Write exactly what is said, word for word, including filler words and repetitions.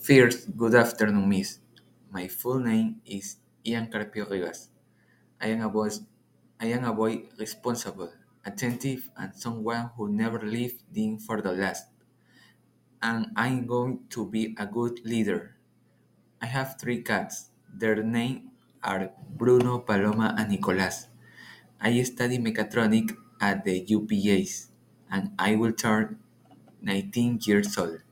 First, good afternoon, Miss. My full name is Ian Carpio Rivas. I am a boy, I am a boy responsible, attentive, and someone who never leaves things for the last. And I'm going to be a good leader. I have three cats. Their names are Bruno, Paloma, and Nicolas. I study mechatronic at the U P A's, and I will turn nineteen years old.